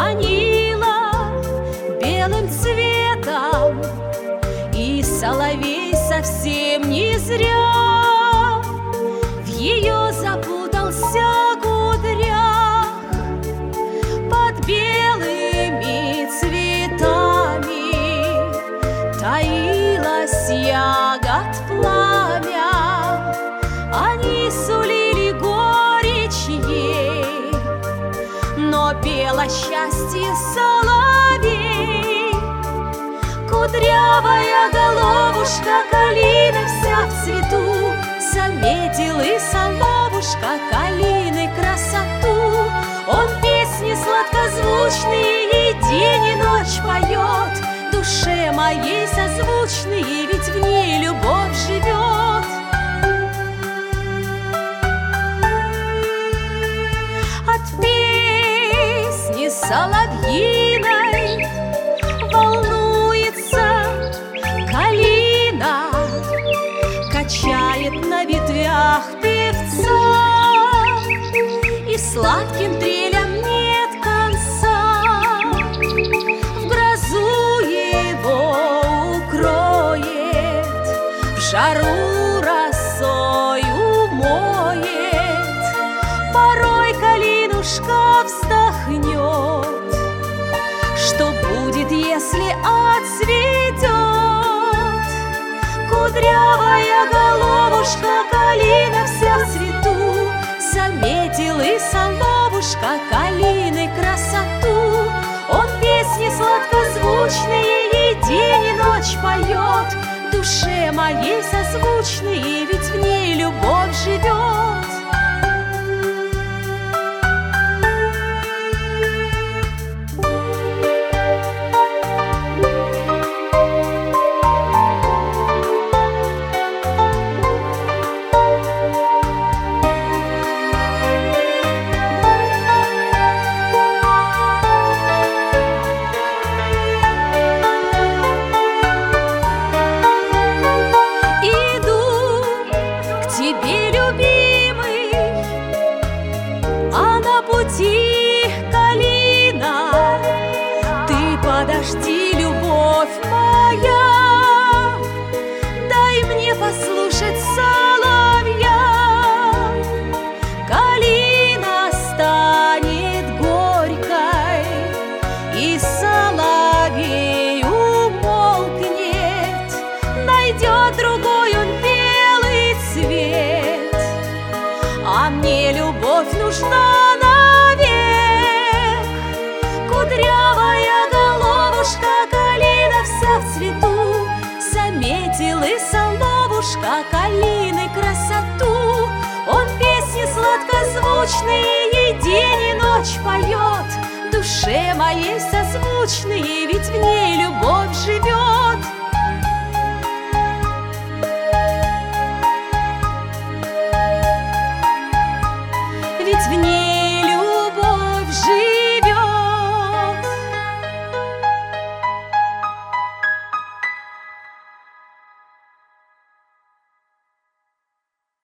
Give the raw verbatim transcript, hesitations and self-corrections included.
манила белым цветом, и соловей совсем не зря в ее запутался кудрях. Под белыми цветами таилась ягод пламя, они сулили горечь ей, но пела счастье соловей. Кудрявая головушка калины вся в цвету, заметил и соловушка калины красоту. Он песни сладкозвучные и день и ночь поет, душе моей созвучные, ведь в ней любовь живет. От песни соловьиной волнуется калина, качает на ветвях певца, и сладким трелям нет конца. В грозу его укроет, в жару росой умоет, порой калинушка вздохнет. Что будет, если отцветет кудрявая головушка калина вся в цвету? Заметил и соловушка калины красоту. Он песни сладкозвучные и день и ночь поет, душе моей созвучные, ведь в ней любовь живет. Калина, ты подожди, любовь моя, дай мне послушать соловья. Калина станет горькой, и соловей умолкнет, найдет другой он белый цвет, а мне любовь нужна. Кудрявая головушка калина вся в цвету, заметил и соловушка калины красоту. Он песни сладкозвучные и день и ночь поет, душе моей созвучные, ведь в ней любовь живет.